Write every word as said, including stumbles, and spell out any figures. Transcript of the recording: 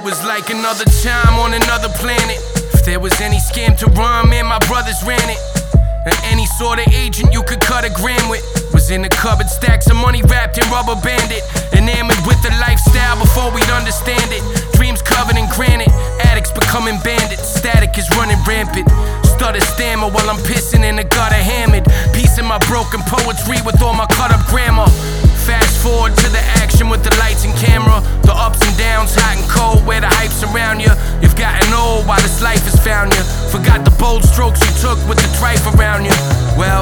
was like another time on another planet. If there was any scam to run, man, my brothers ran it. And any sort of agent you could cut a gram with was in the cupboard, stacks of money wrapped in rubber banded. Enamored with the lifestyle before we'd understand it. Dreams covered in granite, addicts becoming bandits. Static is running rampant. Stutter stammer while I'm pissing in the gutter hammered. Piecing my broken poetry with all my cut up grammar. Fast forward to the action with the lights and camera. The ups and downs, hot and cold, where the hype's around you. You've gotten old while this life has found you. Forgot the bold strokes you took with the trife around you. Well,